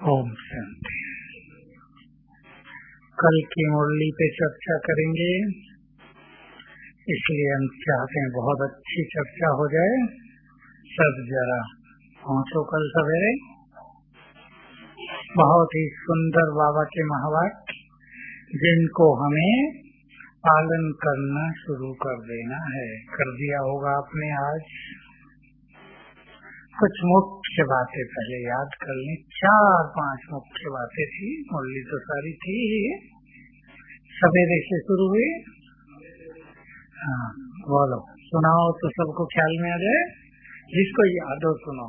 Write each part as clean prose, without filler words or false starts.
ओम शांति। कल की मुरली पे चर्चा करेंगे, इसलिए हम चाहते हैं बहुत अच्छी चर्चा हो जाए। सब जरा पहुंचो कल सवेरे। बहुत ही सुंदर बाबा के महावाक्य, जिनको हमें पालन करना शुरू कर देना है। कर दिया होगा आपने आज। कुछ मुख्य बातें पहले याद कर लें। 4-5 मुख्य बातें थी, मुरली तो सारी थी ही, सवेरे से शुरू हुई। हाँ बोलो, सुनाओ तो सबको ख्याल में आ जाए। जिसको याद हो सुनो।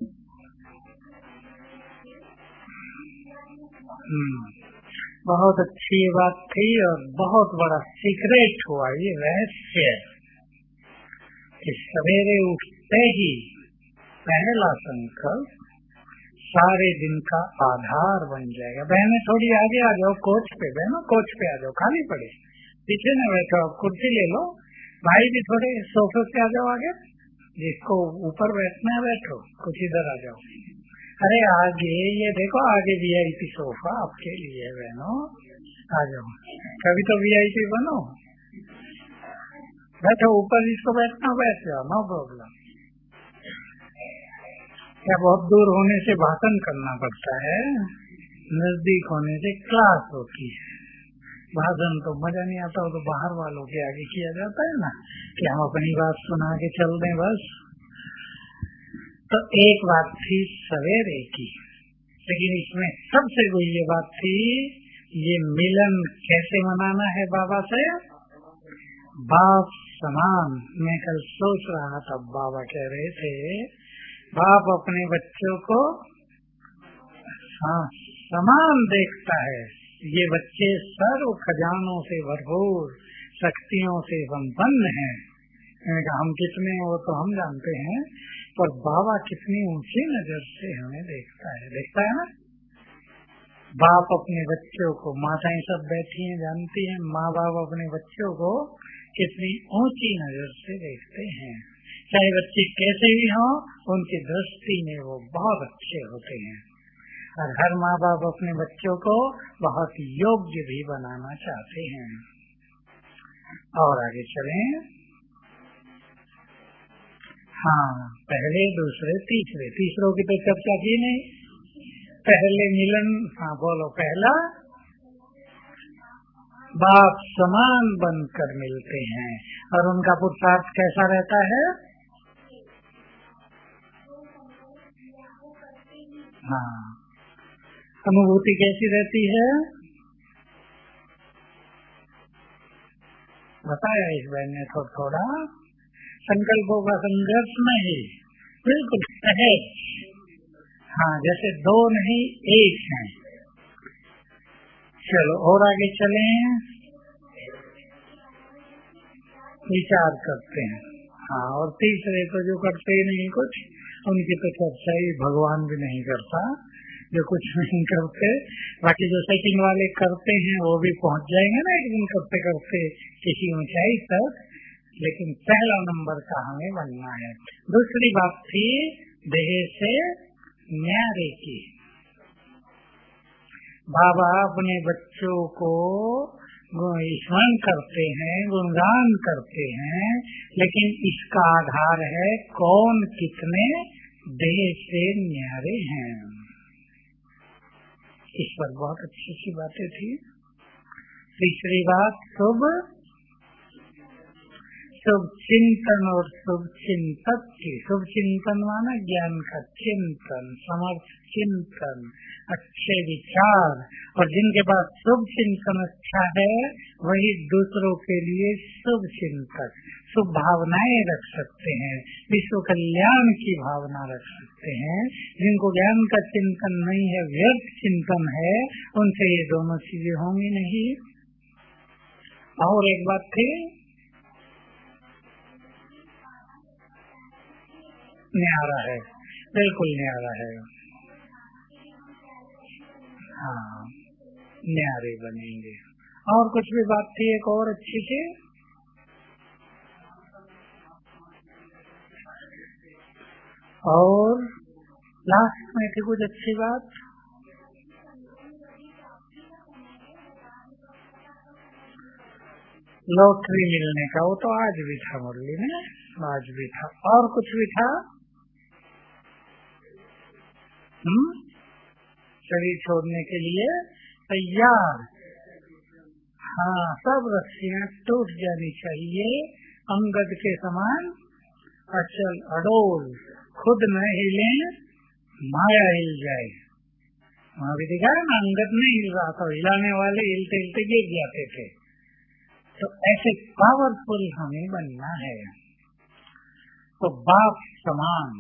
बहुत अच्छी बात थी और बहुत बड़ा सीक्रेट हुआ, ये रहस्य कि सवेरे उठते ही पहला संकल्प सारे दिन का आधार बन जाएगा। बहने थोड़ी आगे आ जाओ कोच पे, बहनों कोच पे आ जाओ, खाली पड़े पीछे न बैठो, आप कुर्सी ले लो। भाई भी थोड़े सोफे पे आ जाओ आगे, जिसको ऊपर बैठना है बैठो, कुछ इधर आ जाओ। अरे आगे ये देखो, आगे वीआईपी सोफा आपके लिए बहनों, आ जाओ। कभी तो वीआईपी बनो, बैठो। ऊपर जिसको बैठना बैठ जाओ, नो प्रॉब्लम। क्या बहुत दूर होने से भाषण करना पड़ता है, नजदीक होने से क्लास होती है। भाषण तो मजा नहीं आता, वो तो बाहर वालों के आगे किया जाता है ना, कि हम अपनी बात सुना के चल दें बस। तो एक बात थी सवेरे की, लेकिन इसमें सबसे बड़ी ये बात थी, ये मिलन कैसे मनाना है बाबा से, बाप समान। मैं कल सोच रहा था, बाबा कह रहे थे बाप अपने बच्चों को समान देखता है। ये बच्चे सर्व खजानों से भरपूर, शक्तियों से संपन्न हैं। मैंने कहा हम कितने हैं वो तो हम जानते हैं, पर बाबा कितनी ऊंची नजर से हमें देखता है ना। बाप अपने बच्चों को, माताएं सब बैठी हैं जानती हैं, माँ बाप अपने बच्चों को कितनी ऊंची नजर से देखते हैं। चाहे बच्चे कैसे भी हों, उनकी दृष्टि में वो बहुत अच्छे होते हैं। और हर माँ बाप अपने बच्चों को बहुत योग्य भी बनाना चाहते हैं। और आगे चलें। हाँ, पहले दूसरे तीसरों की तो चर्चा की नहीं। पहले मिलन, हाँ बोलो, पहला बाप समान बनकर मिलते हैं। और उनका पुरुषार्थ कैसा रहता है? हाँ, अनुभूति कैसी रहती है बताया इस बहन ने थोड़ा। संकल्पों का संघर्ष नहीं, बिल्कुल सहज। हाँ, जैसे दो नहीं एक हैं। चलो और आगे चलें। विचार करते हैं। हाँ, और तीसरे तो जो करते ही नहीं कुछ, उनकी तो चर्चा ही भगवान भी नहीं करता, जो कुछ नहीं करते। बाकी जो सेकंड वाले करते हैं वो भी पहुंच जाएंगे ना एक दिन, करते करते किसी ऊंचाई तक। लेकिन पहला नंबर का हमें बनना है। दूसरी बात थी देह से न्यारे की। बाबा अपने बच्चों को स्मरण करते हैं, गुणगान करते हैं, लेकिन इसका आधार है कौन कितने देह से न्यारे हैं। इस पर बहुत अच्छी सी बातें थी। तीसरी बात शुभ चिंतन और शुभ चिंतक की। शुभ चिंतन माना ज्ञान का चिंतन, समर्थ चिंतन, अच्छे विचार। और जिनके पास शुभ चिंतन अच्छा है, वही दूसरों के लिए शुभ चिंतक, शुभ भावनाएं रख सकते हैं, विश्व कल्याण की भावना रख सकते हैं। जिनको ज्ञान का चिंतन नहीं है, व्यर्थ चिंतन है, उनसे ये दोनों चीजें होंगी नहीं। और एक बात थी, न्यारा है, बिल्कुल न्यारा है। हाँ, न्यारे बनेंगे। और कुछ भी बात थी एक और अच्छी थी, और लास्ट में थी कुछ अच्छी बात। लॉटरी मिलने का, वो तो आज भी था मुरली में, आज भी था। और कुछ भी था? शरीर छोड़ने के लिए तैयार। हाँ, सब रस्सियां टूट जानी चाहिए, अंगद के समान अचल अडोल, खुद न हिले माया हिल जाए। वहाँ भी दिखा है ना, अंगद नहीं हिल रहा था, हिलाने वाले हिलते हिलते गिर जाते थे। तो ऐसे पावरफुल हमें बनना है। तो बाप समान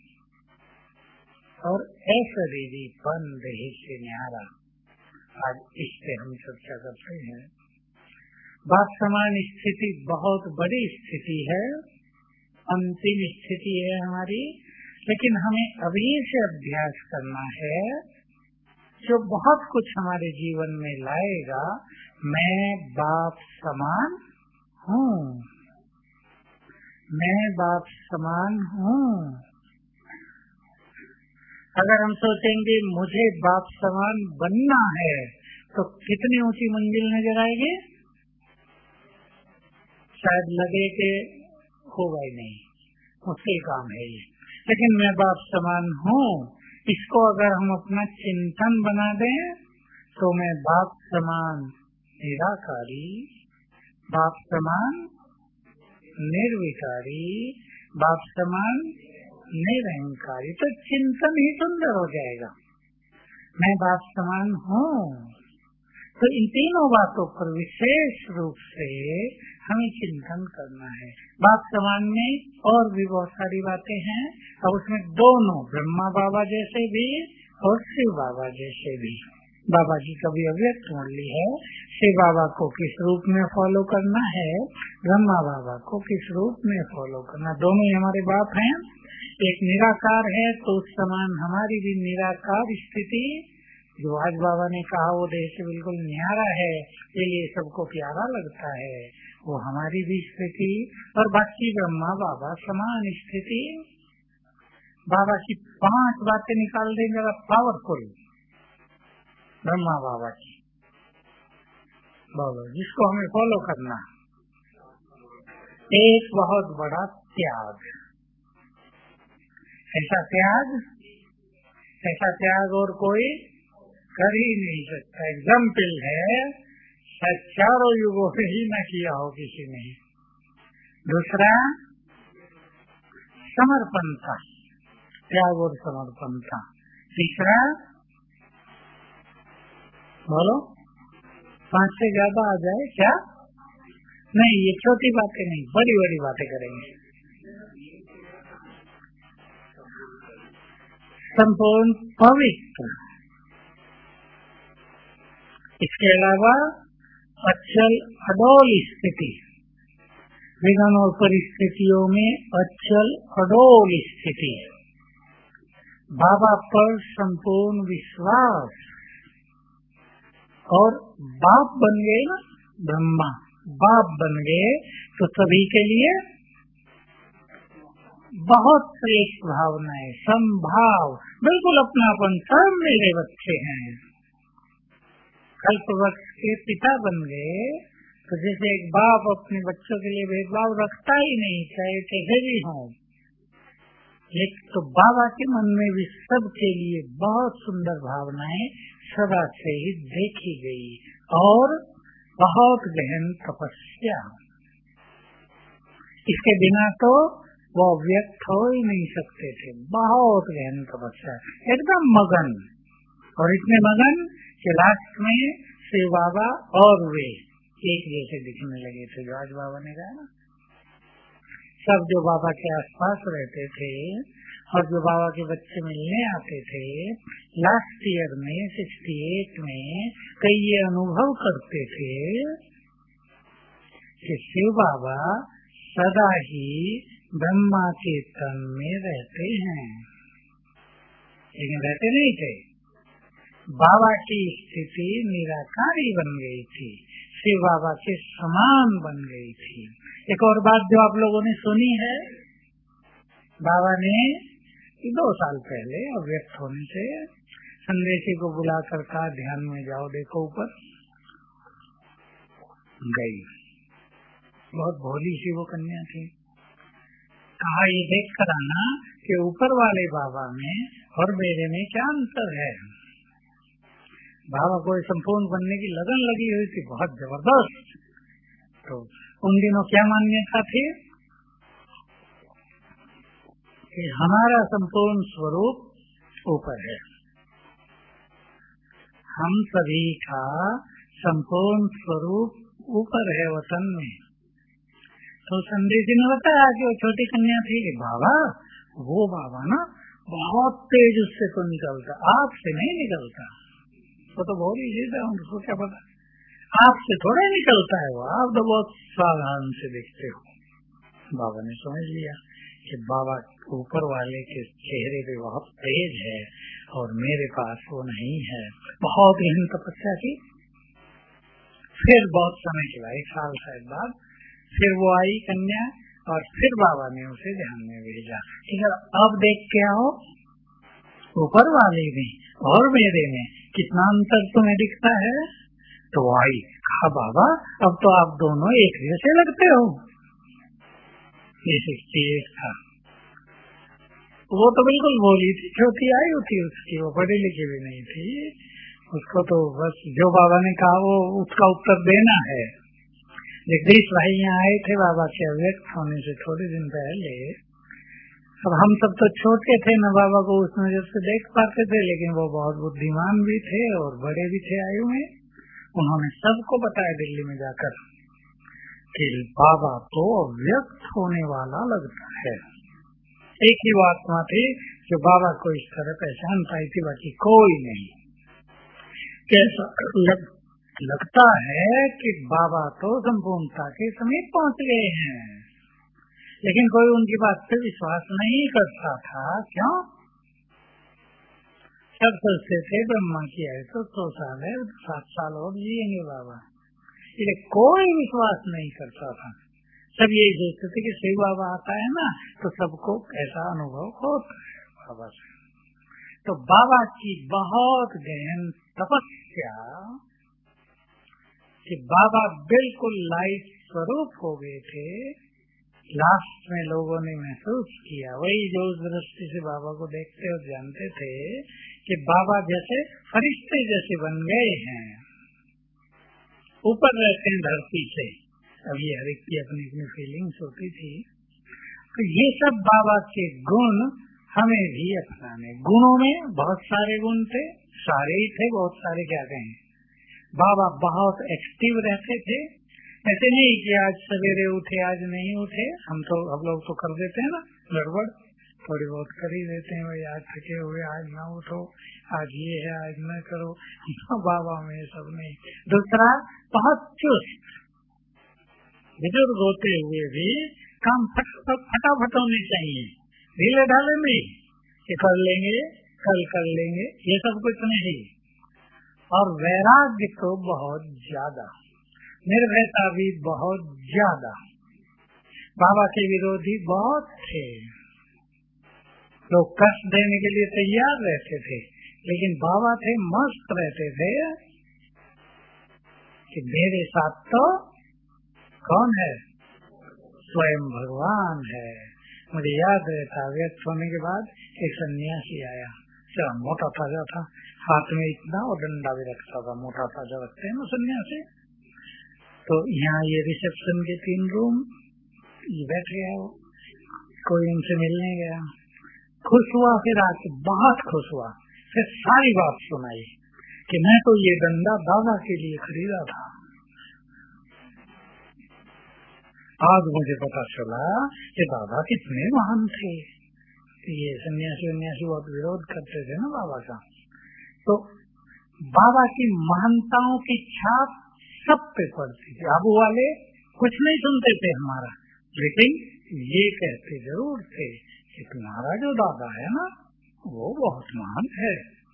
और ऐसा दीदी पन रही से न्यारा, आज इस पे हम चर्चा करते हैं। बाप समान स्थिति बहुत बड़ी स्थिति है, अंतिम स्थिति है हमारी, लेकिन हमें अभी से अभ्यास करना है जो बहुत कुछ हमारे जीवन में लाएगा। मैं बाप समान हूँ, मैं बाप समान हूँ। अगर हम सोचेंगे मुझे बाप समान बनना है, तो कितनी ऊंची मंजिल नजर आएगी? शायद लगे कि होगा ही नहीं, मुश्किल काम है ये। लेकिन मैं बाप समान हूँ, इसको अगर हम अपना चिंतन बना दें, तो मैं बाप समान निराकारी, बाप समान निर्विकारी, बाप समान निरंकारी, तो चिंतन ही सुंदर हो जाएगा। मैं बाप समान हूँ, तो इन तीनों बातों पर विशेष रूप से हमें चिंतन करना है। बाप समान में और भी बहुत सारी बातें हैं, और उसमें दोनों ब्रह्मा बाबा जैसे भी और शिव बाबा जैसे भी। बाबा जी का भी अव्यक्त मुरली है, शिव बाबा को किस रूप में फॉलो करना है, ब्रह्मा बाबा को किस रूप में फॉलो करना, दोनों ही हमारे बाप हैं। एक निराकार है, तो उस समान हमारी भी निराकार स्थिति, जो आज बाबा ने कहा वो देह से बिल्कुल न्यारा है, ये सबको प्यारा लगता है, वो हमारी भी स्थिति, और बाकी ब्रह्मा बाबा समान स्थिति। बाबा की 5 बातें निकाल देंगे पावरफुल, ब्रह्मा बाबा की, बोलो जिसको हमें फॉलो करना। एक बहुत बड़ा त्याग, ऐसा त्याग और कोई कर ही नहीं सकता। एग्जाम्पल है, चारों युगों में ही न किया हो किसी ने। दूसरा समर्पण था, त्याग और समर्पण था। तीसरा बोलो, 5 से ज्यादा आ जाए क्या? नहीं, ये छोटी बातें नहीं, बड़ी बड़ी बातें करेंगे। संपूर्ण पवित्र, इसके अलावा अचल अडोल स्थिति, विघ्न और परिस्थितियों में अचल अडोल स्थिति, बाबा पर संपूर्ण विश्वास, और बाप बन गए ना, ब्रह्मा बाप बन गए, तो सभी के लिए बहुत श्रेष्ठ भावनाएं, संभाव, बिल्कुल अपनापन, सब मेरे बच्चे हैं। कल्पवृक्ष के पिता बन गए, तो जैसे एक बाप अपने बच्चों के लिए भेदभाव रखता ही नहीं, चाहे कैसे भी हो। एक तो बाबा के मन में भी सबके लिए बहुत सुंदर भावनाएं सदा से ही देखी गई, और बहुत गहन तपस्या, इसके बिना तो वो व्यक्त हो ही नहीं सकते थे। बहुत गहन तपस्या, एकदम मगन, और इतने मगन कि लास्ट में शिव बाबा और वे एक जैसे दिखने लगे थे, जो आज बाबा ने कहा ना। सब जो बाबा के आसपास रहते थे और जो बाबा के बच्चे मिलने आते थे, लास्ट ईयर में 68 में कई ये अनुभव करते थे कि शिव बाबा सदा ही ब्रह्मा के तन में रहते हैं, लेकिन रहते नहीं थे। बाबा की स्थिति निराकारी बन गई थी, शिव बाबा के समान बन गई थी। एक और बात जो आप लोगों ने सुनी है, बाबा ने 2 साल पहले अव्यक्त होने से संदेशी को बुलाकर कहा ध्यान में जाओ, देखो ऊपर गई। बहुत भोली सी वो कन्या थी। कहा ये देख कर आना कि ऊपर वाले बाबा में और मेरे में क्या अंतर है। बाबा को संपूर्ण बनने की लगन लगी हुई थी, बहुत जबरदस्त। तो उन दिनों क्या मान्यता थी कि हमारा संपूर्ण स्वरूप ऊपर है, हम सभी का संपूर्ण स्वरूप ऊपर है वतन में। तो संदेश ने बताया कि वो छोटी कन्या थी कि बाबा, वो बाबा ना बहुत तेज उससे तो निकलता, आपसे नहीं निकलता। वो तो बहुत ही चीज है, उसको क्या पता, आपसे थोड़ा निकलता है वो, आप तो बहुत साधारण से देखते हो। बाबा ने समझ लिया कि बाबा ऊपर वाले के चेहरे पे बहुत तेज है और मेरे पास वो नहीं है। बहुत गहन तपस्या की। फिर बहुत समय के बाद, 1 साल शायद बाद, फिर वो आई कन्या और फिर बाबा ने उसे ध्यान में भेजा कि अब देख के आओ ऊपर वाले में और मेरे में कितना अंतर तुम्हें दिखता है। तो आई, कहा बाबा अब तो आप दोनों एक जैसे लगते हो। ये 68 था। वो तो बिल्कुल भोली थी, छोटी आयु थी उसकी, वो पढ़ी लिखी भी नहीं थी। उसको तो बस जो बाबा ने कहा वो उसका उत्तर देना है। जगदीश भाई यहाँ आए थे बाबा के अव्यक्त होने से थोड़े दिन पहले। अब हम सब तो छोटे थे न, बाबा को उस नजर से देख पाते थे, लेकिन वो बहुत बुद्धिमान भी थे और बड़े भी थे आयु में। उन्होंने सबको बताया दिल्ली में जाकर कि बाबा तो अव्यक्त होने वाला लगता है। एक ही आत्मा थी जो बाबा को इस तरह पहचान पाई थी, बाकी कोई नहीं। कैसा लगता है कि बाबा तो संपूर्णता के समीप पहुंच गए हैं, लेकिन कोई उनकी बात पे विश्वास नहीं करता था। क्यों? सब सोचते थे ब्रह्मा की आयु तो 100 साल है, 7 साल और जिएंगे बाबा, इसलिए कोई विश्वास नहीं करता था। सब यही सोचते थे कि शिव बाबा आता है ना तो सबको ऐसा अनुभव होता है बाबा से। तो बाबा की बहुत गहन तपस्या कि बाबा बिल्कुल लाइट स्वरूप हो गए थे। लास्ट में लोगों ने महसूस किया, वही जो उस दृष्टि से बाबा को देखते और जानते थे कि बाबा जैसे फरिश्ते जैसे बन गए हैं, ऊपर रहते हैं धरती से। अब ये हर एक की अपनी अपनी फीलिंग्स होती थी। तो ये सब बाबा के गुण हमें भी अपनाने। गुणों में बहुत सारे गुण थे, सारे ही थे, बहुत सारे क्या कहें। बाबा बहुत एक्टिव रहते थे, ऐसे नहीं कि आज सवेरे उठे आज नहीं उठे। हम लोग तो कर देते हैं ना गड़बड़, थोड़ी बहुत कर ही देते हैं, भाई आज थके हुए आज ना उठो, आज ये है आज न करो। बाबा में सब नहीं। दूसरा, बहुत चुस्त, बुजुर्ग होते हुए भी काम फटाफट होने चाहिए, ढीले ढाले नहीं कि कर लेंगे कल कर लेंगे, ये सब कुछ नहीं। और वैराग्य तो बहुत ज्यादा, निर्भयता भी बहुत ज्यादा। बाबा के विरोधी बहुत थे, लोग कष्ट देने के लिए तैयार रहते थे, लेकिन बाबा थे मस्त रहते थे कि मेरे साथ तो कौन है, स्वयं भगवान है। मुझे याद रहता, व्यक्त होने के बाद एक सन्यासी आया, क्या मोटा ताजा था, हाथ में इतना और डंडा भी रखता था, मोटा ताजा रखते हैं ना सन्यासी। तो यहाँ ये रिसेप्शन के 3 रूम, ये बैठ गया वो, कोई उनसे मिलने गया, खुश हुआ, फिर आके बहुत खुश हुआ, फिर सारी बात सुनाई कि मैं तो ये डंडा बाबा के लिए खरीदा था, आज मुझे पता चला कि बाबा कितने महान थे। ये सन्यासी बहुत विरोध करते थे ना बाबा का। तो बाबा की महानताओं की छाप सब पे पड़ती थी। आबू वाले कुछ नहीं सुनते थे हमारा, लेकिन ये कहते जरूर थे कि तुम्हारा जो दादा है ना वो बहुत महान है,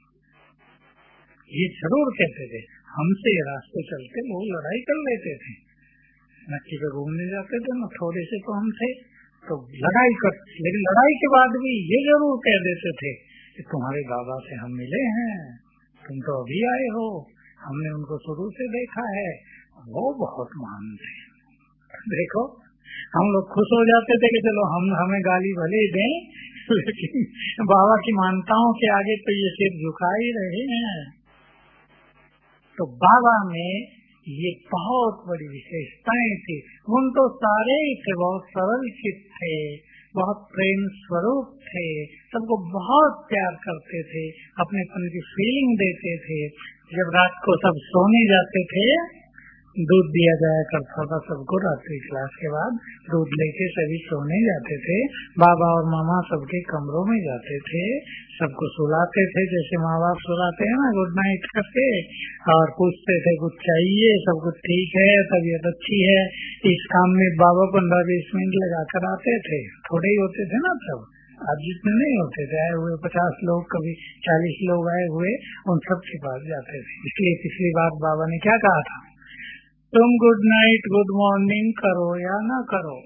ये जरूर कहते थे। हमसे रास्ते चलते वो लड़ाई कर लेते थे, नक्की पे घूमने जाते थे ना, थोड़े से तो हम थे तो लड़ाई कर, लेकिन लड़ाई के बाद भी ये जरूर कह देते थे कि तुम्हारे दादा से हम मिले हैं, तुम तो अभी आए हो, हमने उनको शुरू से देखा है, वो बहुत महान थे। देखो हम लोग खुश हो जाते थे कि चलो हमें गाली भले दें, लेकिन बाबा की मान्यताओं के आगे तो ये सिर झुका ही रहे हैं। तो बाबा में ये बहुत बड़ी विशेषताएं थी। उन तो सारे ही थे, बहुत सरल चित्त थे, बहुत प्रेम स्वरूप थे, सबको बहुत प्यार करते थे, अपनेपन की फीलिंग देते थे। जब रात को सब सोने जाते थे, दूध दिया जाया करता था सबको, रात्रि क्लास के बाद दूध लेके सभी सोने जाते थे। बाबा और मामा सबके कमरों में जाते थे, सबको सुलाते थे जैसे माँ बाप सुलाते हैं ना, गुड नाइट करके, और पूछते थे कुछ चाहिए, सब कुछ ठीक है, तबीयत अच्छी है। इस काम में बाबा 15-20 मिनट लगा कर आते थे, थोड़े ही होते थे ना सब, अब जितने नहीं होते थे, आए हुए 50 लोग, कभी 40 लोग आए हुए, उन सब के पास जाते थे। इसलिए पिछली बार बाबा ने क्या कहा था, तुम गुड नाइट गुड मॉर्निंग करो या ना करो,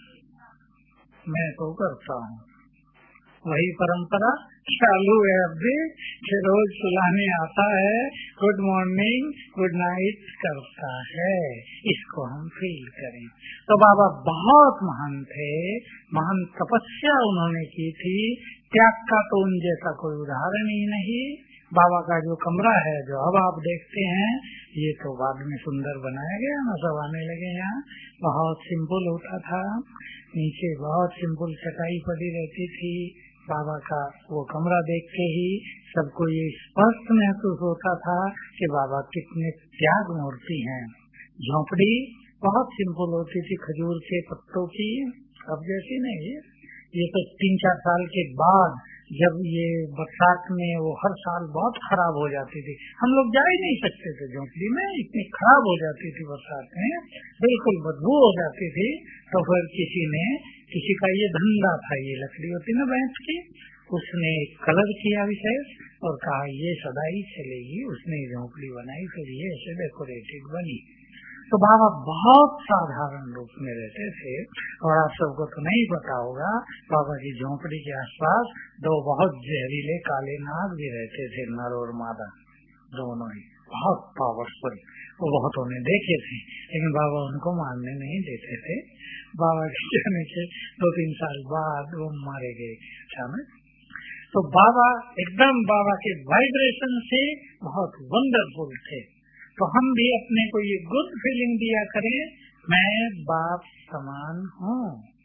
मैं तो करता हूँ। वही परंपरा चालू है अब भी, कि रोज सुलाने आता है, गुड मॉर्निंग गुड नाइट करता है, इसको हम फील करें। तो बाबा बहुत महान थे, महान तपस्या उन्होंने की थी, त्याग का तो उन जैसा कोई उदाहरण ही नहीं। बाबा का जो कमरा है, जो अब आप देखते हैं, ये तो बाद में सुंदर बनाया गया ना, सब आने लगे यहाँ। बहुत सिंपल होता था, नीचे बहुत सिंपल चटाई पड़ी रहती थी। बाबा का वो कमरा देख के ही सबको ये स्पष्ट महसूस होता था कि बाबा कितने त्याग मूर्ति हैं। झोंपड़ी बहुत सिंपल होती थी, खजूर के पत्तों की, अब जैसी नहीं। ये तो 3-4 साल के बाद, जब ये बरसात में वो हर साल बहुत खराब हो जाती थी, हम लोग जा ही नहीं सकते थे झोंपड़ी में, इतनी खराब हो जाती थी बरसात में, बिल्कुल बदबू हो जाती थी। तो फिर किसी का ये धंधा था, ये लकड़ी होती ना भैंस की, उसने कलर किया विशेष और कहा ये सदा ही चलेगी, उसने झोंपड़ी बनाई, फिर ये ऐसे डेकोरेटेड बनी। तो बाबा बहुत साधारण रूप में रहते थे, और आप सबको तो नहीं पता होगा, बाबा की झोंपड़ी के आसपास 2 बहुत जहरीले काले नाग भी रहते थे, नर और मादा दोनों ही, बहुत पावरफुल। वो बहुतों ने देखे थे, लेकिन बाबा उनको मारने नहीं देते थे। बाबा के जाने के 2-3 साल बाद वो मारे गए अचानक। तो बाबा एकदम, बाबा के वाइब्रेशन से बहुत वंडरफुल थे। तो हम भी अपने को ये गुड फीलिंग दिया करें, मैं बाप समान हूँ।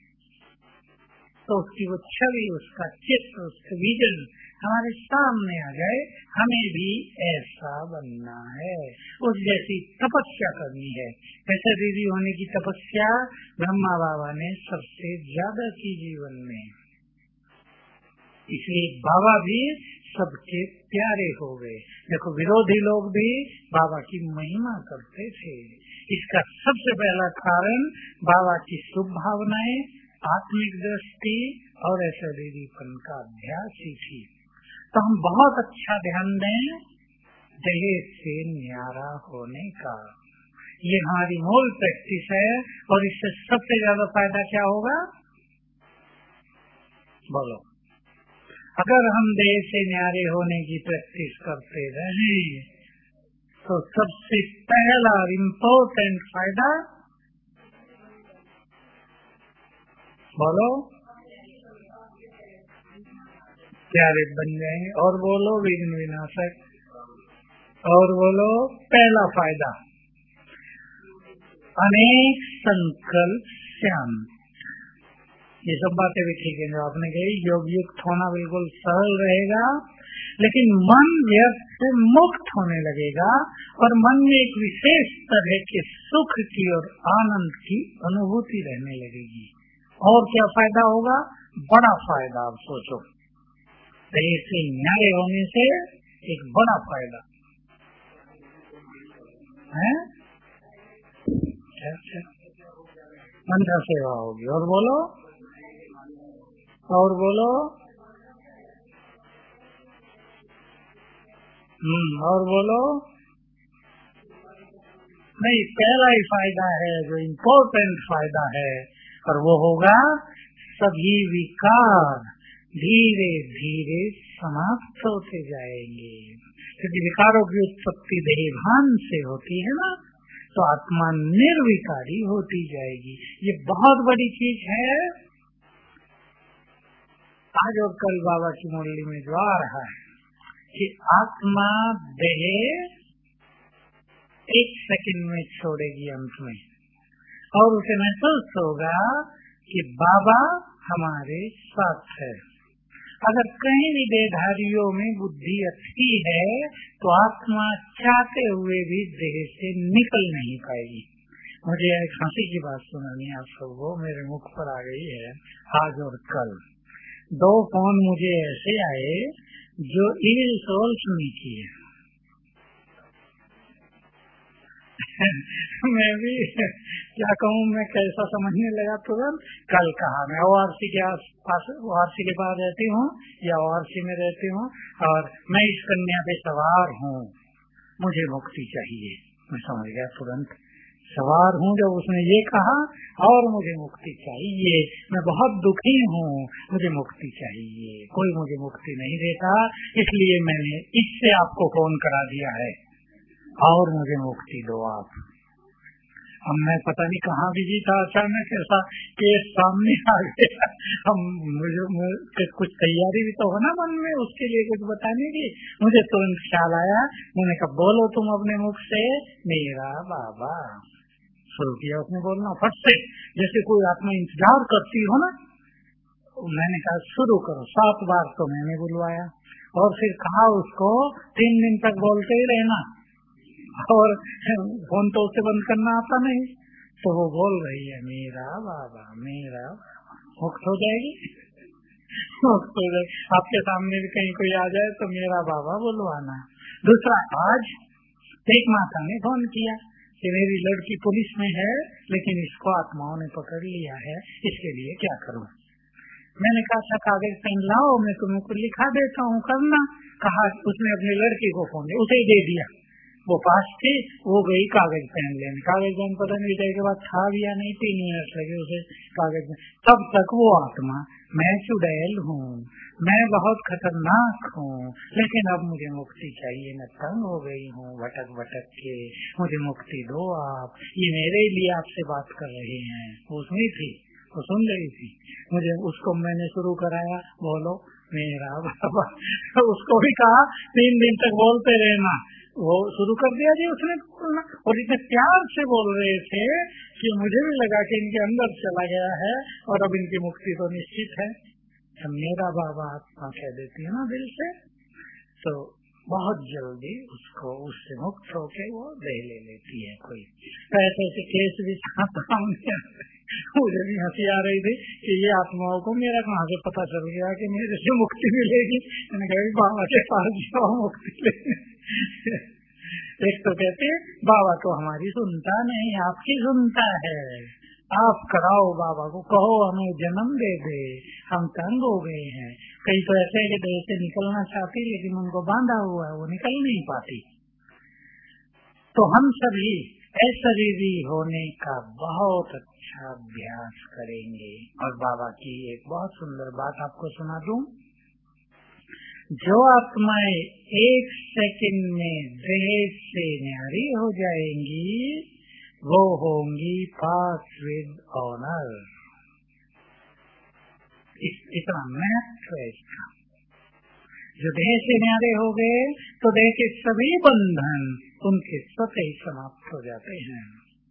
तो उसकी वो छवि, उसका चित्र, उसका विजन हमारे सामने आ जाए, हमें भी ऐसा बनना है, उस जैसी तपस्या करनी है। ऐसे दीदी होने की तपस्या ब्रह्मा बाबा ने सबसे ज्यादा की जीवन में, इसलिए बाबा भी सबके प्यारे हो गए। देखो विरोधी लोग भी बाबा की महिमा करते थे। इसका सबसे पहला कारण बाबा की शुभ भावनाएं, आत्मिक दृष्टि और ऐसा दीदीपन का अभ्यास ही थी। तो हम बहुत अच्छा ध्यान दें दहेज से न्यारा होने का, ये हमारी मूल प्रैक्टिस है। और इससे सबसे ज्यादा फायदा क्या होगा, बोलो? अगर हम देह से न्यारे होने की प्रैक्टिस करते रहें, तो सबसे पहला इम्पोर्टेंट फायदा, बोलो, प्यारे बन जाएंगे। और बोलो विघ्न विनाशक, और बोलो पहला फायदा, अनेक संकल्प शांत। ये सब बातें भी ठीक है जो आपने कही, योग युक्त होना बिल्कुल सरल रहेगा, लेकिन मन व्यर्थ से मुक्त होने लगेगा और मन में एक विशेष तरह के सुख की और आनंद की अनुभूति रहने लगेगी। और क्या फायदा होगा, बड़ा फायदा, आप सोचो, ऐसे न्याय होने से एक बड़ा फायदा है, मंत्र सेवा होगी। और बोलो, और बोलो, और बोलो। नहीं, पहला ही फायदा है जो इम्पोर्टेंट फायदा है, और वो होगा सभी विकार धीरे धीरे समाप्त होते जाएंगे। क्योंकि विकारों की उत्पत्ति देहभान से होती है ना, तो आत्मा निर्विकारी होती जाएगी। ये बहुत बड़ी चीज है। आज और कल बाबा की मुरली में जो आ रहा है कि आत्मा देह 1 सेकंड में छोड़ेगी अंत में, और उसे महसूस होगा कि बाबा हमारे साथ है। अगर कहीं भी देहधारियों में बुद्धि अच्छी है तो आत्मा चाहते हुए भी देह से निकल नहीं पाएगी। मुझे एक हंसी की बात सुनानी है आप सबको, मेरे मुख पर आ गई है। आज और कल 2 फोन मुझे ऐसे आए जो इविल सोल्स में किए। मैं भी क्या कहूँ, मैं कैसा समझने लगा तुरंत। कल कहा मैं ओआरसी के आसपास, ओआरसी के पास रहती हूँ या ओआरसी में रहती हूँ, और मैं इस कन्या पे सवार हूँ, मुझे मुक्ति चाहिए। मैं समझ गया तुरंत, सवार हूँ जब उसने ये कहा, और मुझे मुक्ति चाहिए, मैं बहुत दुखी हूँ, मुझे मुक्ति चाहिए, कोई मुझे मुक्ति नहीं देता, इसलिए मैंने इससे आपको फोन करा दिया है, और मुझे मुक्ति दो आप। अब मैं पता नहीं कहाँ बिजी था, अचानक ऐसा केस सामने आ गया। हम मुझे कुछ तैयारी भी तो हो ना मन में उसके लिए कुछ बताने की। मुझे तुरंत ख्याल आया, मैंने कहा बोलो तुम अपने मुख से मेरा बाबा। शुरू किया उसने बोलना फट से, जैसे कोई आत्मा इंतजार करती हो ना। मैंने कहा शुरू करो। 7 बार तो मैंने बुलवाया, और फिर कहा उसको 3 दिन तक बोलते ही रहना, और फोन तो उसे बंद करना आता नहीं। तो वो बोल रही है मेरा बाबा मेरा बाबा। मुक्त हो जाएगी, मुक्त हो जाएगी। आपके सामने भी कहीं कोई आ जाए तो मेरा बाबा बुलवाना। दूसरा, आज एक माता ने फोन किया कि मेरी लड़की पुलिस में है, लेकिन इसको आत्माओं ने पकड़ लिया है, इसके लिए क्या करूं। मैंने कहा अच्छा कागज पेन लाओ, मैं तुम्हें कुछ लिखा देता हूँ, करना। कहा उसने अपनी लड़की को फोन दिया, उसे दे दिया, वो पास थी, वो गई कागज पेन लेने। कागज पेन पता नहीं जाए के बाद था भी या नहीं, 3 मिनट लगे उसे कागज पेन। तब तक वो आत्मा, मैं चुड़ैल हूँ, मैं बहुत खतरनाक हूँ, लेकिन अब मुझे मुक्ति चाहिए, मैं तंग हो गई हूँ भटक भटक के, मुझे मुक्ति दो आप, ये मेरे लिए आपसे बात कर रहे हैं। वो उसमें थी, वो सुन रही थी। मुझे उसको मैंने शुरू कराया, बोलो मेरा बाबा। उसको भी कहा 3 दिन तक बोलते रहना। वो शुरू कर दिया जी उसने बोलना, और इतने प्यार से बोल रहे थे कि मुझे भी लगा कि इनके अंदर चला गया है, और अब इनकी मुक्ति तो निश्चित है। जब मेरा बाबा आत्मा कह देती है ना दिल से, तो बहुत जल्दी उसको उससे मुक्त होके वो दे ले लेती है। कोई ऐसे ऐसे केस भी सामने मुझे भी हंसी आ रही थी कि ये आत्माओं को मेरा कहाँ से पता चल गया कि मेरे से मुक्ति मिलेगी। मैंने कहा बाबा के पास जाओ मुक्ति लेने। एक तो कहते बाबा तो हमारी सुनता नहीं, आपकी सुनता है, आप कराओ बाबा को, कहो हमें जन्म दे दे, हम तंग हो गए हैं। कई तो ऐसे कि देह से निकलना चाहती लेकिन उनको बांधा हुआ है, वो निकल नहीं पाती। तो हम सभी अशरीरी होने का बहुत अच्छा अभ्यास करेंगे। और बाबा की एक बहुत सुंदर बात आपको सुना दूं, जो आत्माएं 1 सेकंड में देह से न्यारी हो जाएंगी वो होंगी पास विद ऑनर। इतना महत्व है इसका। जो देह से न्यारे हो गए तो देह के सभी बंधन उनके स्वतः ही समाप्त हो जाते हैं।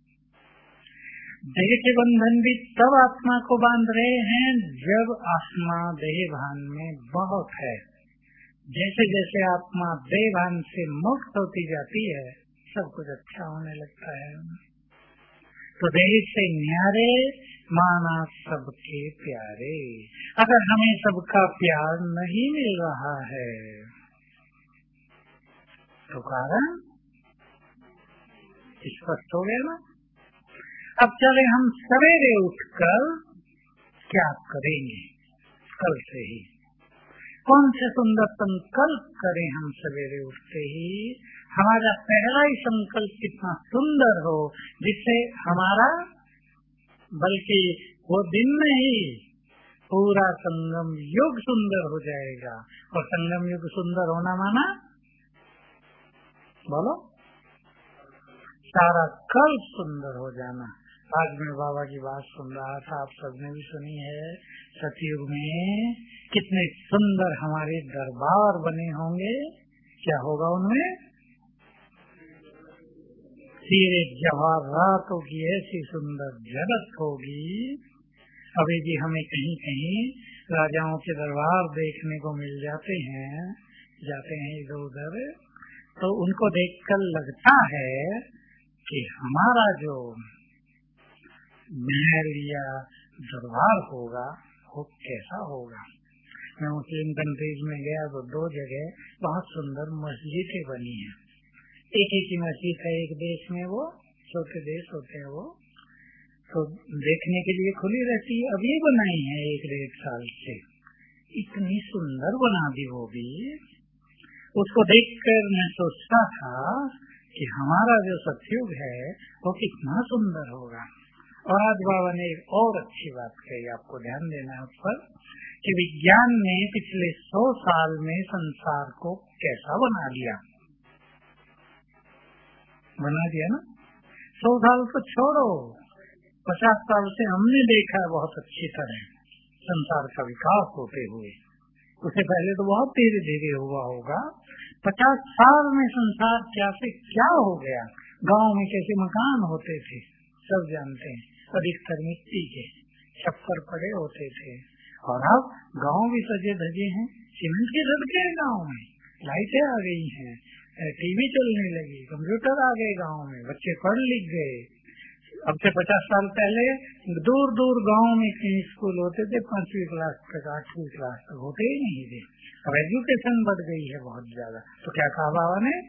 देह के बंधन भी तब आत्मा को बांध रहे हैं जब आत्मा देह भान में बहुत है। जैसे जैसे आत्मा देह भान से मुक्त होती जाती है सब कुछ अच्छा होने लगता है। तो देह से न्यारे माना सबके प्यारे। अगर हमें सबका प्यार नहीं मिल रहा है तो कारण स्पष्ट हो गया ना। अब चले हम सवेरे उठकर क्या करेंगे, कल से ही कौन से सुंदर संकल्प करें। हम सवेरे उठते ही हमारा पहला ही संकल्प कितना सुंदर हो जिससे हमारा, बल्कि वो दिन में ही पूरा संगम युग सुंदर हो जाएगा। और संगम युग सुंदर होना माना, बोलो, सारा कल सुंदर हो जाना। आज मैं बाबा की बात सुन रहा था, आप सबने भी सुनी है, सतयुग में कितने सुंदर हमारे दरबार बने होंगे। क्या होगा उनमें? हीरे जवाहरातों की ऐसी सुंदर जगत होगी। अभी भी हमें कहीं कहीं राजाओं के दरबार देखने को मिल जाते हैं, जाते हैं इधर उधर, तो उनको देखकर लगता है कि हमारा जो महल या दरबार होगा वो कैसा होगा। मैं मुस्लिम कंट्रीज में गया तो 2 जगह बहुत सुंदर मस्जिदें बनी हैं। एक ही मस्जिद है एक देश में, वो छोटे देश होते हैं वो तो देखने के लिए खुली रहती है। अब ये बनाई है 1-1.5 साल से, इतनी सुंदर बना दी वो भी। उसको देखकर मैं सोचता था कि हमारा जो सतयुग है वो कितना सुंदर होगा। और आज बाबा ने एक और अच्छी बात कही, आपको ध्यान देना है उस पर, कि विज्ञान ने पिछले 100 साल में संसार को कैसा बना दिया ना। 100 साल तो छोड़ो, 50 साल से हमने देखा है बहुत अच्छी तरह संसार का विकास होते हुए। उससे पहले तो बहुत धीरे धीरे हुआ होगा। 50 साल में संसार क्या से क्या हो गया। गांव में कैसे मकान होते थे सब जानते हैं, अधिकतर मिट्टी के छप्पर पड़े होते थे। और अब गांव भी सजे धजे हैं, सीमेंट के सड़कें हैं गाँव में, लाइटें आ गई हैं, टीवी चलने लगी, कंप्यूटर आ गए गाँव में, बच्चे पढ़ लिख गए। अब से 50 साल पहले दूर दूर गांव में कहीं स्कूल होते थे, 5वीं क्लास तक 8वीं क्लास तक होते ही नहीं थे। अब एजुकेशन बढ़ गई है बहुत ज्यादा। तो क्या कहा बाबा ने,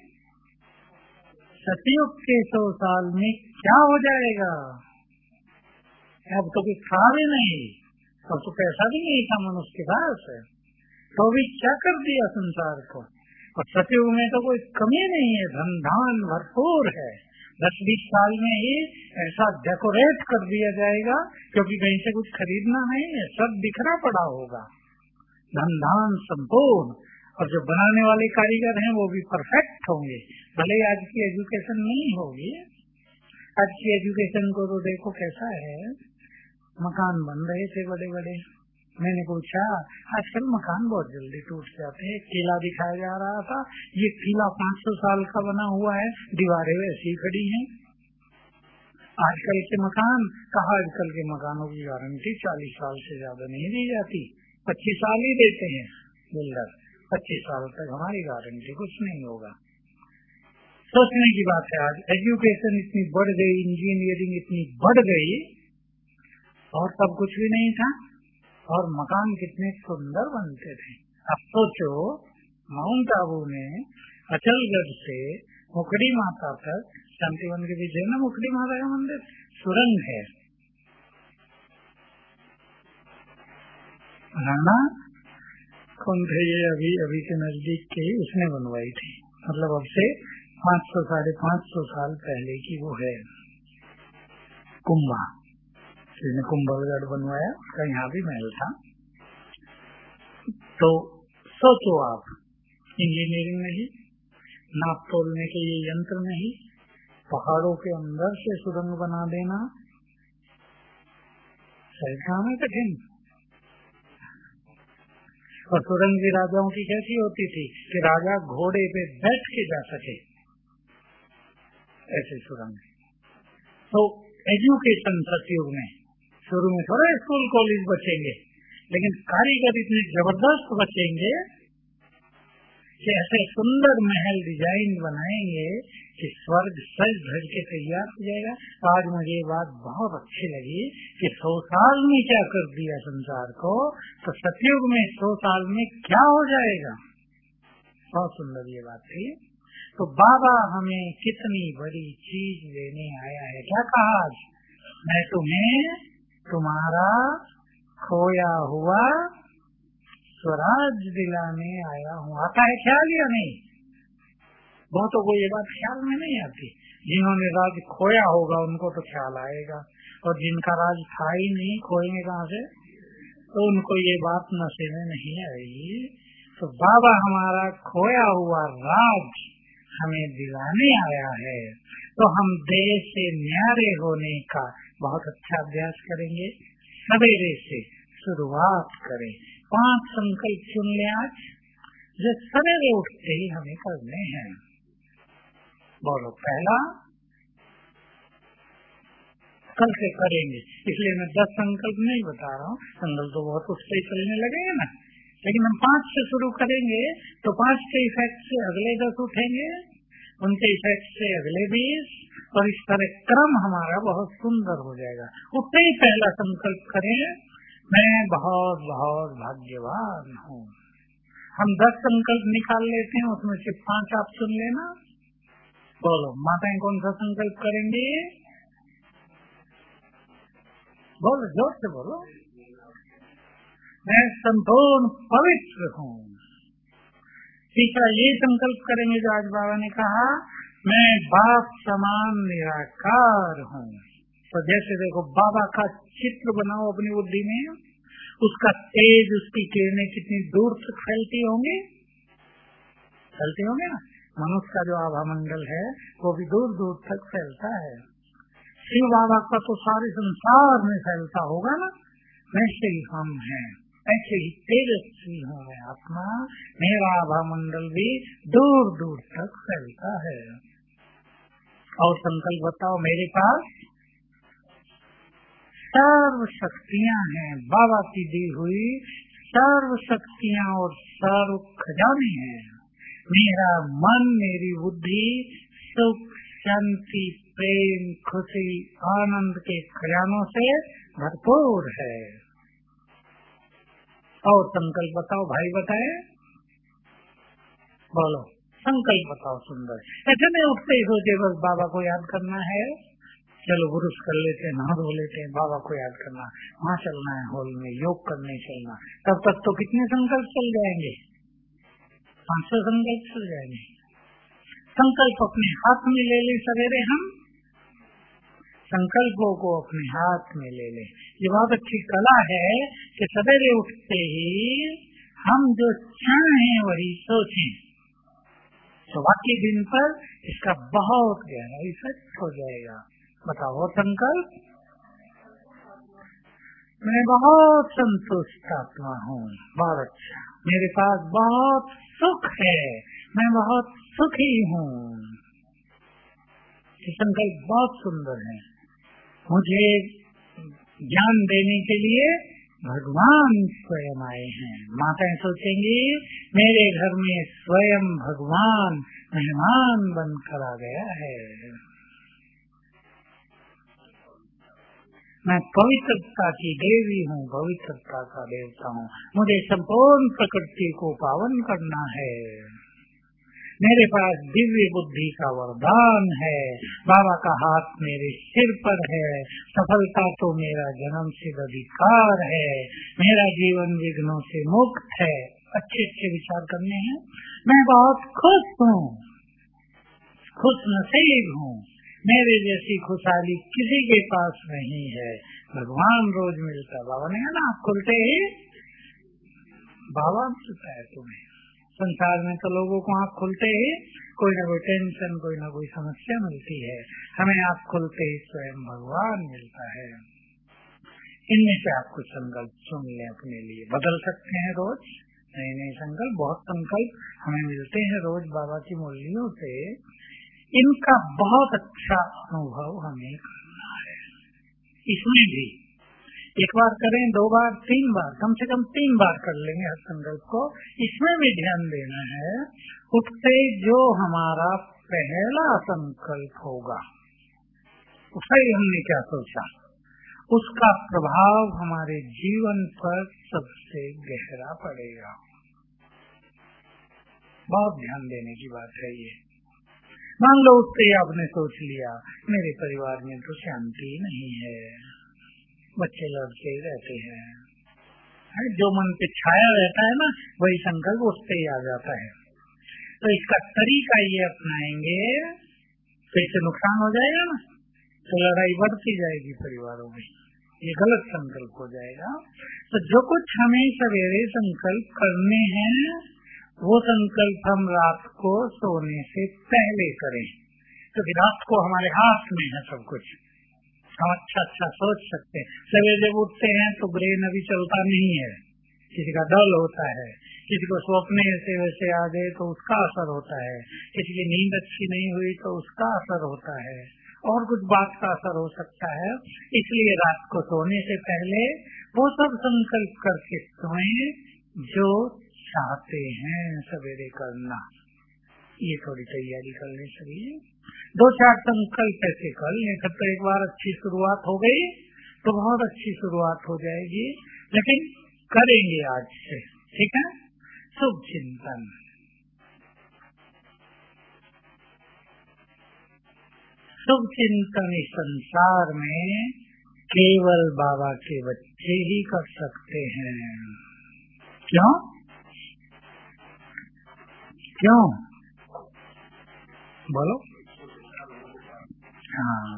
सतयुग के 100 साल में क्या हो जाएगा। अब तो कुछ था भी नहीं, अब तो पैसा भी नहीं था मनुष्य के पास, तो भी क्या कर दिया संसार को। और सतयुग में तो कोई कमी नहीं है, धन धान भरपूर है। 10-20 साल में ही ऐसा डेकोरेट कर दिया जाएगा, क्योंकि कहीं से कुछ खरीदना नहीं है, सब बिखरा पड़ा होगा, धन धान संपूर्ण। और जो बनाने वाले कारीगर हैं वो भी परफेक्ट होंगे। भले आज की एजुकेशन नहीं होगी, आज की एजुकेशन को तो देखो कैसा है, मकान बन रहे थे बड़े बड़े। मैंने पूछा, आजकल मकान बहुत जल्दी टूट जाते हैं। किला दिखाया जा रहा था, ये किला 500 साल का बना हुआ है, दीवारें वैसी खड़ी हैं। आजकल के मकान कहा, आजकल के मकानों की गारंटी 40 साल से ज्यादा नहीं दी जाती, 25 साल ही देते हैं बिल्डर। 25 साल तक हमारी गारंटी, कुछ नहीं होगा। सोचने की बात है, आज एजुकेशन इतनी बढ़ गई, इंजीनियरिंग इतनी बढ़ गई, और तब कुछ भी नहीं था, और मकान कितने सुंदर बनते थे। अब सोचो, माउंट आबू में अचलगढ़ से मुखड़ी माता तक, शांतिवन के पीछे ना मुखड़ी माता का मंदिर, सुरंग है। राणा कौन थे ये, अभी के नजदीक के उसने बनवाई थी, मतलब अब से 500-550 साल पहले की वो है। कुंभा, जिसने कुंभलगढ़ बनवाया, उसका यहाँ भी महल था। तो सोचो आप, इंजीनियरिंग नहीं, नाप तोलने के ये यंत्र नहीं, पहाड़ों के अंदर से सुरंग बना देना सही काम है, कठिन। और सुरंग भी राजाओं की कैसी होती थी कि राजा घोड़े पे बैठ के जा सके, ऐसे सुरंग। तो एजुकेशन सतयुग में शुरू में थोड़ा स्कूल कॉलेज बचेंगे, लेकिन कारीगर इतने जबरदस्त बचेंगे कि ऐसे सुंदर महल डिजाइन बनाएंगे कि स्वर्ग सज धज के तैयार हो जाएगा। आज मुझे ये बात बहुत अच्छी लगी कि 100 साल में क्या कर दिया संसार को, तो सतयुग में 100 साल में क्या हो जाएगा। बहुत सुंदर ये बात थी। तो बाबा हमें कितनी बड़ी चीज लेने आया है। क्या कहा आज, मैं तुम्हें तुम्हारा खोया हुआ स्वराज दिलाने आया हूँ। आता है ख्याल या नहीं? बहुतों को ये बात ख्याल में नहीं आती। जिन्होंने राज खोया होगा उनको तो ख्याल आएगा, और जिनका राज था ही नहीं, खोएंगे कहाँ से, तो उनको ये बात नशे में नहीं आएगी। तो बाबा हमारा खोया हुआ राज हमें दिलाने आया है, तो हम देह से न्यारे होने का बहुत अच्छा अभ्यास करेंगे। सवेरे से शुरुआत करें, 5 संकल्प चुन ले आज, जो सवेरे उठते ही हमें करने हैं। बोलो, पहला कल से करेंगे, इसलिए मैं 10 संकल्प नहीं बता रहा हूँ, संकल्प तो बहुत उठते ही चलने लगेंगे ना, लेकिन हम 5 से शुरू करेंगे तो 5 के इफेक्ट से अगले 10 उठेंगे, उनके इफेक्ट से अगले 20, और इस तरह क्रम हमारा बहुत सुंदर हो जाएगा। उठते ही पहला संकल्प करें, मैं बहुत बहुत भाग्यवान हूँ। हम 10 संकल्प निकाल लेते हैं, उसमें से 5 आप सुन लेना। बोलो, माताएं कौन सा संकल्प करेंगे? बोलो, जोर से बोलो। मैं संपूर्ण पवित्र हूँ। तीसरा ये संकल्प करेंगे जो आज बाबा ने कहा, मैं बाप समान निराकार हूँ। तो जैसे देखो, बाबा का चित्र बनाओ अपनी बुद्धि में, उसका तेज, उसकी किरणें कितनी दूर तक फैलती होंगी, फैलती होंगे ना। मनुष्य का जो आभा मंडल है वो भी दूर दूर तक फैलता है। शिव बाबा का तो सारे संसार में फैलता होगा ना। वैसे ही हम हैं, ऐसे ही तेजस्वी हूँ मैं आत्मा, मेरा आभा मंडल भी दूर दूर तक फैलता है। और संकल्प बताओ, मेरे पास सर्व शक्तियाँ हैं, बाबा की दी हुई सर्व शक्तियाँ और सर्व खजाने हैं। मेरा मन, मेरी बुद्धि सुख, शांति, प्रेम, खुशी, आनंद के खजानों से भरपूर है। और संकल्प बताओ भाई, बताए, बोलो संकल्प बताओ सुंदर। ऐसे में उठते ही सोचे बस बाबा को याद करना है, चलो ब्रश कर लेते हैं, नहा धो लेते हैं, बाबा को याद करना, वहाँ चलना है हॉल में, योग करने चलना। तब तक तो कितने संकल्प चल जाएंगे, 500 संकल्प चल जाएंगे। संकल्प अपने हाथ में ले ले, सवेरे हम संकल्पों को अपने हाथ में ले ले। ये बहुत अच्छी कला है कि सवेरे उठते ही हम जो चाहें वही सोचें, तो बाकी दिन पर इसका बहुत गहरा इफेक्ट हो जाएगा। बताओ संकल्प, मैं बहुत संतुष्ट आत्मा हूँ, बहुत अच्छा, मेरे पास बहुत सुख है, मैं बहुत सुखी हूँ। ये संकल्प बहुत सुंदर है। मुझे ज्ञान देने के लिए भगवान स्वयं आए हैं। माताएं सोचेंगी, मेरे घर में स्वयं भगवान मेहमान बनकर आ गया है। मैं पवित्रता की देवी हूँ, पवित्रता का देवता हूँ, मुझे संपूर्ण प्रकृति को पावन करना है। मेरे पास दिव्य बुद्धि का वरदान है, बाबा का हाथ मेरे सिर पर है, सफलता तो मेरा जन्म सिद्ध अधिकार है, मेरा जीवन विघ्नों से मुक्त है। अच्छे अच्छे विचार करने हैं। मैं बहुत खुश हूँ, खुश नसीब हूँ, मेरे जैसी खुशहाली किसी के पास नहीं है, भगवान रोज मिलता। बाबा ने कहा ना, आप खुलते ही बाबा मिलता है तुम्हें। संसार में तो लोगों को आँख खुलते ही कोई ना कोई टेंशन, कोई ना कोई समस्या मिलती है, हमें आँख खुलते ही स्वयं भगवान मिलता है। इनमें से आप कुछ संकल्प चुन लें अपने लिए, बदल सकते हैं रोज नए नए संकल्प। बहुत संकल्प हमें मिलते हैं रोज बाबा की मुरलियों से, इनका बहुत अच्छा अनुभव हमें करना है। इसमें भी एक बार करें, 2 बार, 3 बार, कम से कम 3 बार कर लेंगे हर संकल्प को। इसमें भी ध्यान देना है, उठते जो हमारा पहला संकल्प होगा, उससे हमने क्या सोचा, उसका प्रभाव हमारे जीवन पर सबसे गहरा पड़ेगा। बहुत ध्यान देने की बात है ये। मान लो उससे आपने सोच लिया, मेरे परिवार में तो शांति नहीं है, बच्चे लड़के रहते हैं, जो मन पे छाया रहता है ना, वही संकल्प उससे ही आ जाता है। तो इसका तरीका ये अपनाएंगे तो इससे नुकसान हो जाएगा ना, तो लड़ाई बढ़ती जाएगी परिवारों में, ये गलत संकल्प हो जाएगा। तो जो कुछ हमें सवेरे संकल्प करने हैं वो संकल्प हम रात को सोने से पहले करें, क्योंकि रात को हमारे हाथ में है सब कुछ, हम अच्छा अच्छा सोच सकते हैं। सवेरे जब उठते हैं तो ब्रेन अभी चलता नहीं है, किसी का डल होता है, किसी को स्वप्न ऐसे वैसे आ गए तो उसका असर होता है, किसी की नींद अच्छी नहीं हुई तो उसका असर होता है, और कुछ बात का असर हो सकता है। इसलिए रात को सोने से पहले वो सब संकल्प करके सोएं जो चाहते हैं सवेरे करना। ये थोड़ी तैयारी कर ले सभी, 2-4 संकल्प ऐसे कर लें, तब तो एक बार अच्छी शुरुआत हो गई तो बहुत अच्छी शुरुआत हो जाएगी। लेकिन करेंगे आज से, ठीक है। शुभ चिंतन। शुभ चिंतन इस संसार में केवल बाबा के बच्चे ही कर सकते हैं। क्यों? क्यों बोलो? हाँ,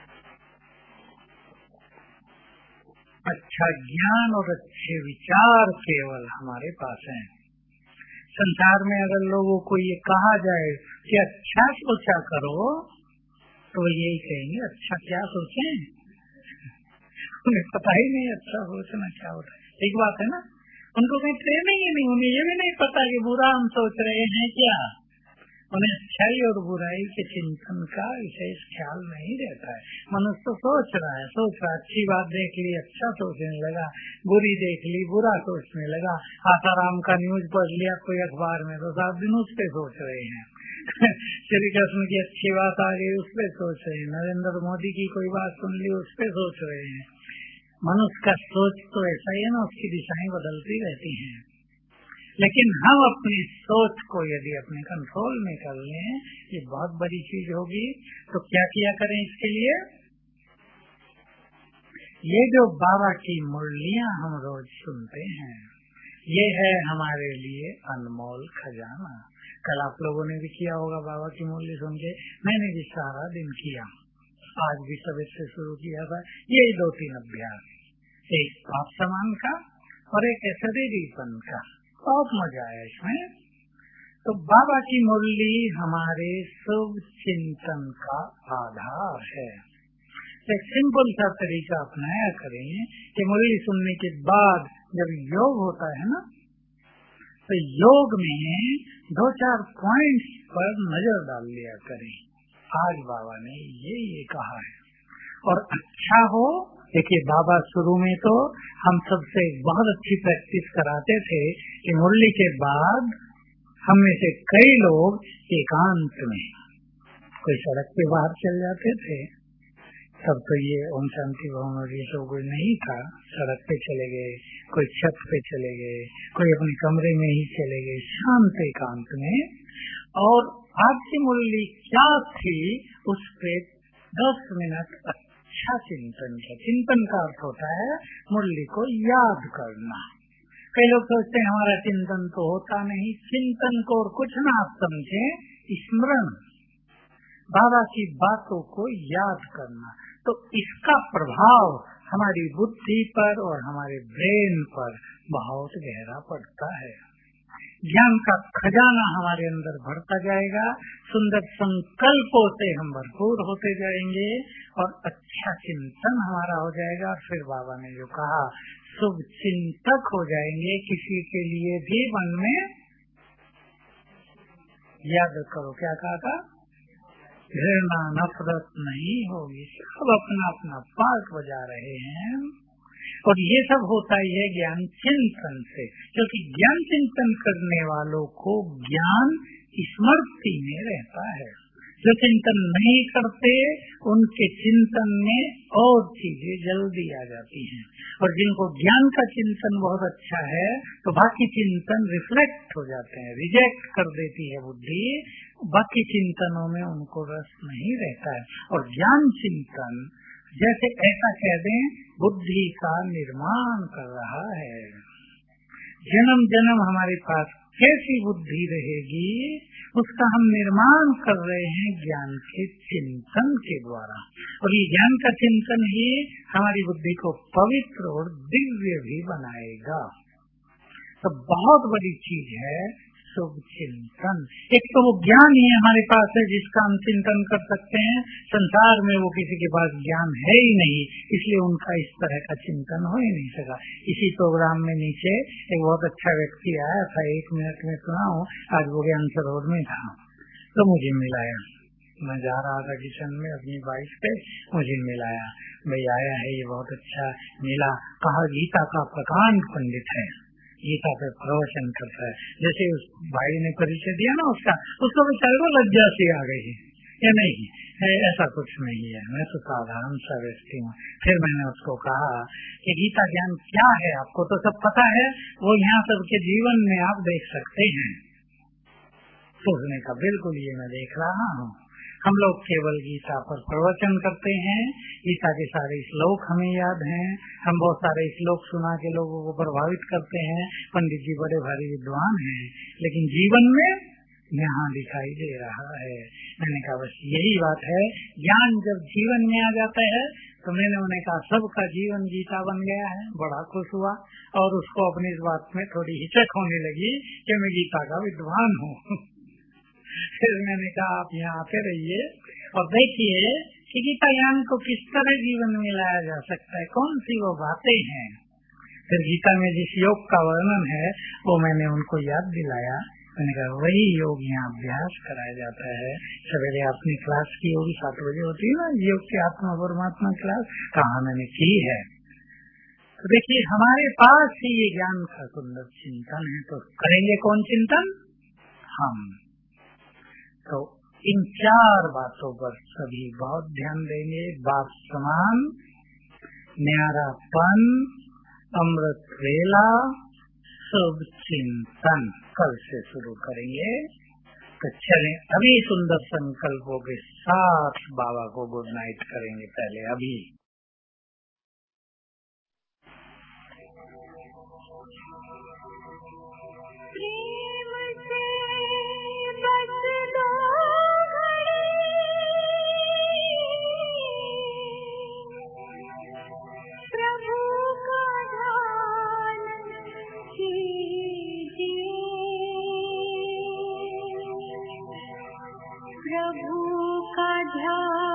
अच्छा ज्ञान और अच्छे विचार केवल हमारे पास हैं। संसार में अगर लोगों को ये कहा जाए कि अच्छा सोचा करो तो यही कहेंगे अच्छा क्या सोचें, उन्हें पता ही नहीं अच्छा सोचना क्या होता है। एक बात है ना, उनको कहीं ट्रेनिंग ही नहीं, उन्हें ये भी नहीं पता कि बुरा हम सोच रहे हैं क्या। उन्हें अच्छाई और बुराई के चिंतन का विशेष ख्याल नहीं रहता है। मनुष्य तो सोच रहा है, अच्छी बात देख ली अच्छा सोचने लगा, बुरी देख ली बुरा सोचने लगा। आसाराम का न्यूज पढ़ लिया कोई अखबार में तो 7 दिन उस पे सोच रहे हैं। श्री कृष्ण की अच्छी बात आ गई उस पे सोच रहे हैं, नरेंद्र मोदी की कोई बात सुन ली उस पे सोच रहे हैं। मनुष्य का सोच तो ऐसा ही है ना, उसकी दिशाएं बदलती रहती हैं। लेकिन हम अपनी सोच को यदि अपने कंट्रोल में कर लें, ये बहुत बड़ी चीज होगी। तो क्या किया करें इसके लिए? ये जो बाबा की मुरलियां हम रोज सुनते हैं, ये है हमारे लिए अनमोल खजाना। कल आप लोगों ने भी किया होगा बाबा की मुरली सुन के, मैंने भी सारा दिन किया, आज भी सुबह से शुरू किया था। यही 2-3 अभ्यास, एक पाप समान का और एक शरीरीपन का, बहुत मजा आया इसमें। तो बाबा की मुरली हमारे शुभ चिंतन का आधार है। एक सिंपल सा तरीका अपनाया करें कि मुरली सुनने के बाद जब योग होता है ना, तो योग में 2-4 पॉइंट्स पर नजर डाल लिया करें। आज बाबा ने ये कहा है, और अच्छा हो। देखिए बाबा शुरू में तो हम सबसे बहुत अच्छी प्रैक्टिस कराते थे कि मुरली के बाद हम में से कई लोग एकांत में कोई सड़क पे बाहर चल जाते थे। तब तो ये ओम शांति भवन और ये सब कुछ नहीं था, सड़क पे चले गए, कोई छत पे चले गए, कोई अपने कमरे में ही चले गए, शांत एकांत में। और आज की मुरली क्या थी, उस पे 10 मिनट अच्छा चिंतन का। चिंतन का अर्थ होता है मुरली को याद करना। कई लोग सोचते हैं हमारा चिंतन तो होता नहीं। चिंतन को और कुछ ना आप समझे, स्मरण, बाबा की बातों को याद करना। तो इसका प्रभाव हमारी बुद्धि पर और हमारे ब्रेन पर बहुत गहरा पड़ता है। ज्ञान का खजाना हमारे अंदर बढ़ता जाएगा, सुंदर संकल्पों से हम भरपूर होते जाएंगे और अच्छा चिंतन हमारा हो जाएगा। फिर बाबा ने जो कहा, शुभ चिंतक हो जाएंगे। किसी के लिए भी मन में, याद करो क्या कहा था, घृणा नफरत नहीं होगी। सब अपना अपना पार्ट बजा रहे हैं, और ये सब होता ही है ज्ञान चिंतन से। क्योंकि ज्ञान चिंतन करने वालों को ज्ञान स्मृति में रहता है। जो चिंतन नहीं करते उनके चिंतन में और चीजें जल्दी आ जाती हैं, और जिनको ज्ञान का चिंतन बहुत अच्छा है तो बाकी चिंतन रिफ्लेक्ट हो जाते हैं, रिजेक्ट कर देती है बुद्धि। बाकी चिंतनों में उनको रस नहीं रहता है। और ज्ञान चिंतन जैसे ऐसा कह दें, बुद्धि का निर्माण कर रहा है। जन्म जन्म हमारे पास कैसी बुद्धि रहेगी, उसका हम निर्माण कर रहे हैं ज्ञान के चिंतन के द्वारा। और ये ज्ञान का चिंतन ही हमारी बुद्धि को पवित्र और दिव्य भी बनाएगा। तो बहुत बड़ी चीज है शुभ चिंतन। एक तो वो ज्ञान ही हमारे पास है जिसका हम चिंतन कर सकते हैं, संसार में वो किसी के पास ज्ञान है ही नहीं, इसलिए उनका इस तरह का चिंतन हो ही नहीं सका। इसी प्रोग्राम में नीचे एक बहुत अच्छा व्यक्ति आया था, 1 मिनट में सुनाऊं, आज वो ज्ञान सरोवर में था तो मुझे मिलाया, मैं जा रहा था किचन में अपनी बाइक पे, मुझे मिलाया, भाई आया है ये बहुत अच्छा मिला, कहा गीता का प्रकांड पंडित है, गीता पे प्रवचन करता है। जैसे उस भाई ने परिचय दिया ना उसको बेचारे को लज्जा सी आ गई या नहीं है, ऐसा कुछ नहीं है, मैं तो साधारण सा व्यक्ति हूँ। फिर मैंने उसको कहा कि गीता ज्ञान क्या है, आपको तो सब पता है, वो यहाँ सबके जीवन में आप देख सकते हैं। तो उसने कहा बिल्कुल ये मैं देख रहा हूँ, हम लोग केवल गीता पर प्रवचन करते हैं, गीता के सारे श्लोक हमें याद हैं, हम बहुत सारे श्लोक सुना के लोगों को प्रभावित करते हैं, पंडित जी बड़े भारी विद्वान हैं, लेकिन जीवन में यहाँ दिखाई दे रहा है। मैंने कहा बस यही बात है, ज्ञान जब जीवन में आ जाता है तो मैंने उन्हें कहा सबका जीवन गीता बन गया है, बड़ा खुश हुआ और उसको अपनी इस बात में थोड़ी हिचक होने लगी कि मैं गीता का विद्वान हूँ। फिर मैंने कहा आप यहाँ आते रहिए और देखिए कि गीता ज्ञान को किस तरह जीवन में लाया जा सकता है, कौन सी वो बातें हैं। फिर गीता में जिस योग का वर्णन है वो मैंने उनको याद दिलाया, मैंने कहा वही योग यहाँ अभ्यास कराया जाता है। सवेरे आपने क्लास की होगी, 7 बजे होती है ना योग की आत्मा परमात्मा क्लास, कहाँ मैंने की है। तो देखिए हमारे पास ही ये ज्ञान का सुंदर चिंतन है, तो करेंगे कौन चिंतन, हम। तो इन 4 बातों पर सभी बहुत ध्यान देंगे, बाप समान, न्यारापन, अमृत वेला, शुभ चिंतन कल से शुरू करेंगे। तो चलें अभी सुंदर संकल्पों के साथ बाबा को गुड नाइट करेंगे। पहले अभी प्रभु का ध्यान